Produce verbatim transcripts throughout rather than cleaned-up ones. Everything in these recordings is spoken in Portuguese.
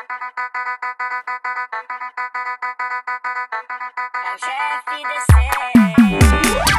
É o G F D C.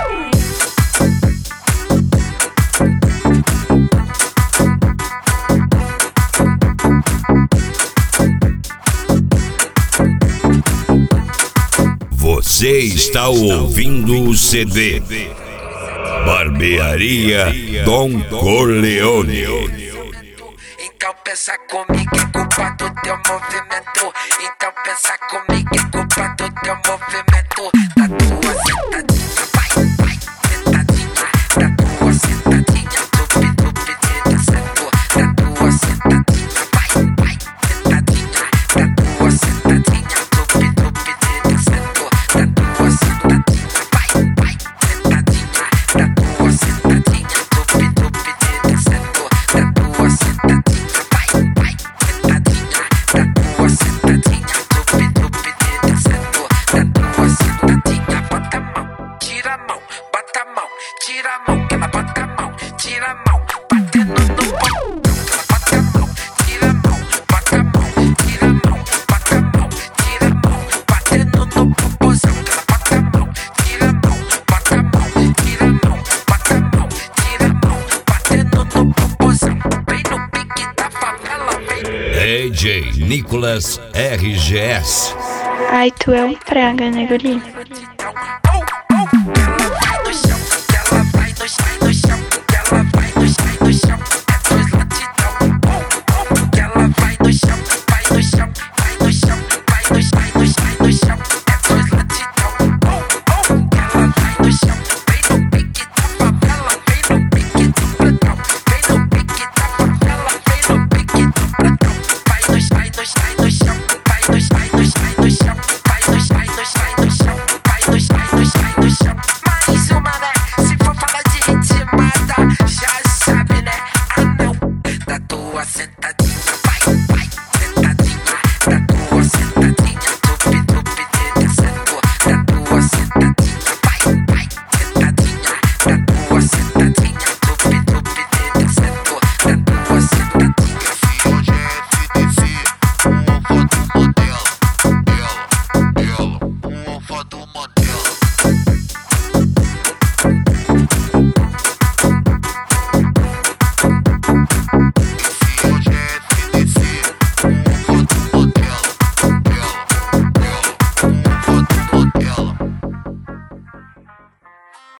Você está ouvindo o C D Barbearia Don Corleone. Então pensa comigo, é culpa do teu movimento. Então pensa comigo, é culpa do teu movimento. Da tua sentadinha, vai, vai, sentadinha. Da tua sentadinha, tupi, tupi, tira, sentou. Da tua sentadinha, vai, vai, sentadinha. Da tua sentadinha, tupi, tupi, tira, sentou. Da tua sentadinha, vai, vai, sentadinha. Da tua sentadinha, tupi, tupi, tira, sentou. Da tua sentadinha. Tira a mão, que ela bota a mão, tira a mão, batendo no pão. Bota a mão, tira a mão, bota a mão, tira a mão, bota a mão, tira a mão, batendo no popozão. Ela bota a mão, tira a mão, bota a mão, tira a mão, bota a mão, tira a mão, batendo no popozão. Vem no pique da favela, vem. D J Nicolas R G S. Ai, tu é um praga, né, guri? Mais uma, né? Se for falar de ritmada, já sabe, né? Ah, não, da tua sentada.